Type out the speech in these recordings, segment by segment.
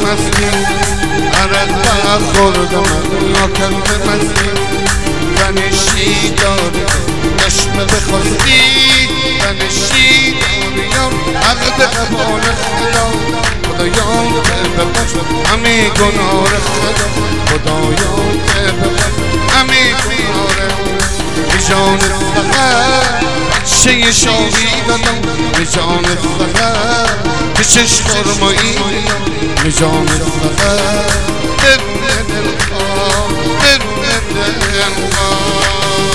مستی عرق برخوردم ناکن مستی زنشی داره چشم بخواستی زنشی داره یار عقد قبال خدا خدایا ببخش همه گناه خدا خدایا ببخش همه گناه به جان فقط چه شاهی دادم به جان فقط که چشم خرمایی به جان فقط درون دلخواه درون دلخواه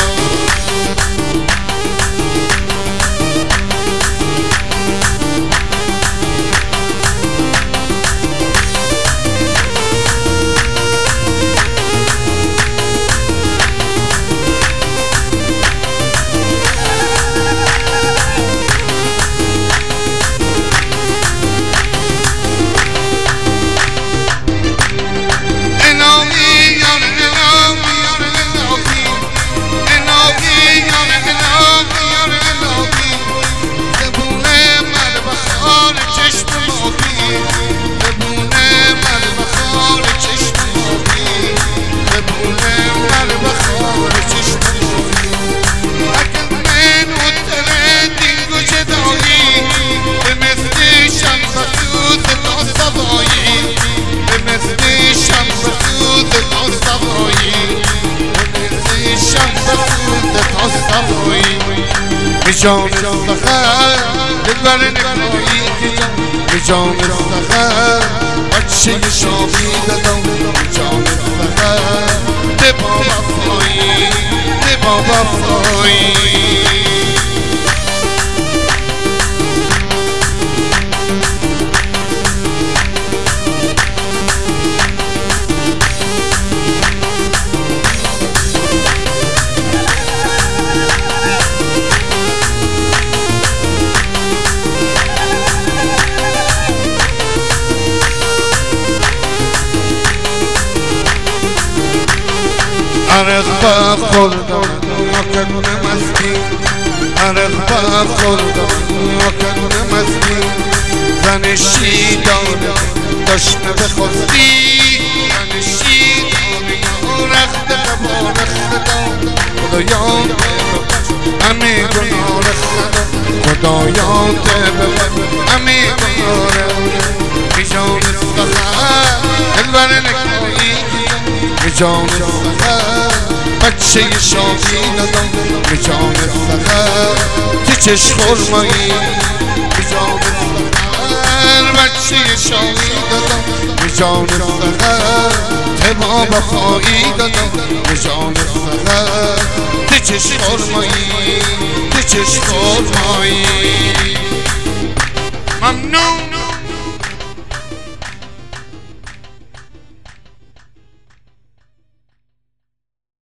جان سخر دلبر نکایی به جان سخر بچه شامی دادم به جان سخر ده بابا فایی ده بابا فایی عرق برخوردم ناکن مستی عرق برخوردم ناکن مستی زنشی داره داشت بخواستی زنشی داره یا رخت قبال خدا خدایا همه گناه خدا خدایا همه گناه به جان سخر دلبر نکایی به جان سخر بچه شامی دادم به جان سخر که چشم خرمایی به جان سخر بچه شامی دادم به جان سخر تبا وفایی دادم به جان سخر که چشم خرمایی که چشم خرمایی